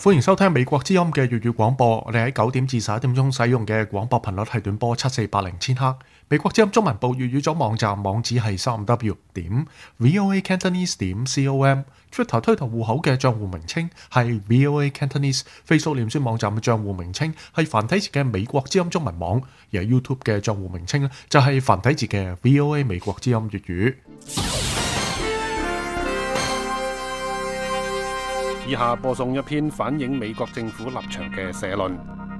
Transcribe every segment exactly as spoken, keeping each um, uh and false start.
歡迎收聽美國之音嘅粵語廣播。我哋喺九點至十一點鐘使用嘅廣播頻率係短波七四八零千赫。美國之音中文部粵語組網站網址係三 w 點 voa cantonese 點 com。Twitter 推特戶口嘅賬戶名稱係 voa cantonese。Facebook 臉書網站嘅賬戶名稱係繁體字嘅美國之音中文網，而 YouTube 嘅賬戶名稱咧就係繁體字嘅 voa 美國之音粵語。 以下播送一篇反映美國政府立場嘅社論。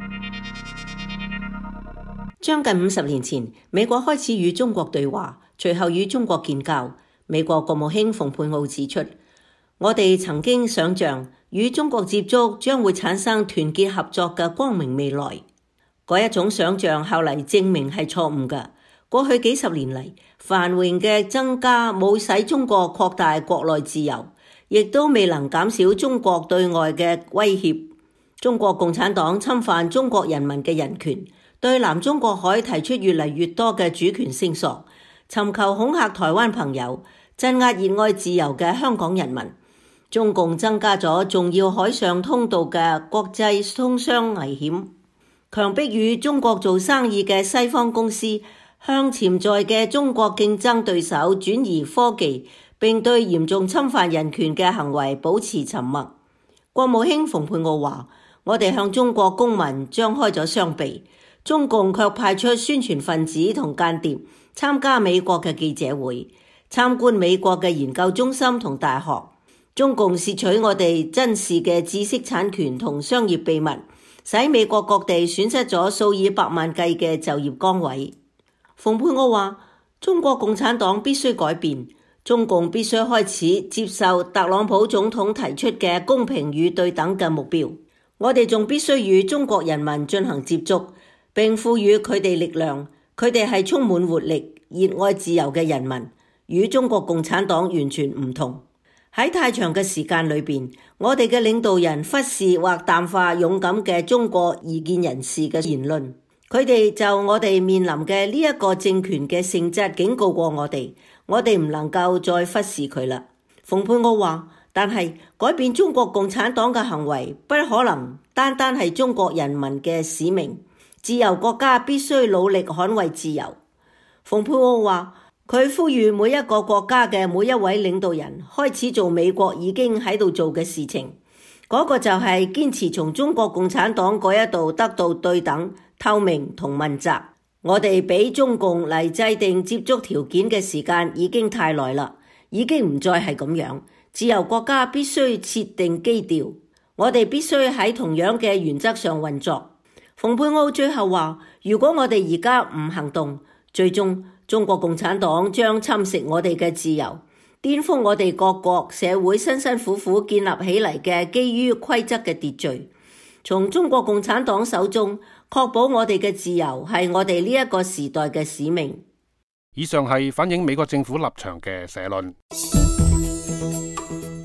將近五十年前，美國開始與中國對話，隨後與中國建交。美國國務卿蓬佩奧指出，我哋曾經想象與中國接觸將會產生團結合作嘅光明未來。嗰一種想象後嚟證明係錯誤嘅。過去幾十年嚟，繁榮嘅增加冇使中國擴大國內自由，亦都未能減少中國對外嘅威脅。中國共產黨侵犯中國人民嘅人權，對南中國海提出越嚟越多嘅主權聲索，尋求恐嚇台灣朋友，鎮壓熱愛自由嘅香港人民。中共增加咗重要海上通道嘅國際通商危險，強迫與中國做生意嘅西方公司向潛在嘅中國競爭對手轉移科技，並對嚴重侵犯人權嘅行為保持沉默。國務卿蓬佩奧話：我哋向中國公民張開咗雙臂，中共卻派出宣傳分子同間諜參加美國嘅記者會，參觀美國嘅研究中心同大學。中共竊取我哋珍視嘅知識產權同商業秘密，使美國各地損失咗數以百萬計嘅就業崗位。蓬佩奧話：中國共產黨必須改變。中共必須開始接受特朗普總統提出嘅公平與對等嘅目標。我哋仲必須與中國人民進行接觸，並賦予佢哋力量。佢哋係充滿活力、熱愛自由嘅人民，與中國共產黨完全唔同。喺太長嘅時間裏邊，我哋嘅領導人忽視或淡化勇敢嘅中國異見人士嘅言論。佢哋就我哋面臨嘅呢一個政權嘅性質警告過我哋，我哋唔能夠再忽視佢啦。蓬佩奧話：但係改變中國共產黨嘅行為不可能單單係中國人民嘅使命，自由國家必須努力捍衛自由。蓬佩奧話：佢呼籲每一個國家嘅每一位領導人開始做美國已經喺度做嘅事情，嗰個就係堅持從中國共產黨嗰一度得到對等、透明同問責。我哋俾中共嚟制定接觸條件嘅時間已經太耐啦，已經唔再係咁樣。自由國家必須設定基調，我哋必須喺同樣嘅原則上運作。蓬佩奧最後話：如果我哋而家唔行動，最終中國共產黨將侵蝕我哋嘅自由，顛覆我哋各國社會辛辛苦苦建立起嚟嘅基於規則嘅秩序。從中國共產黨手中確保我哋嘅自由係我哋呢一個時代嘅使命。 以上係反映美國政府立場嘅社論。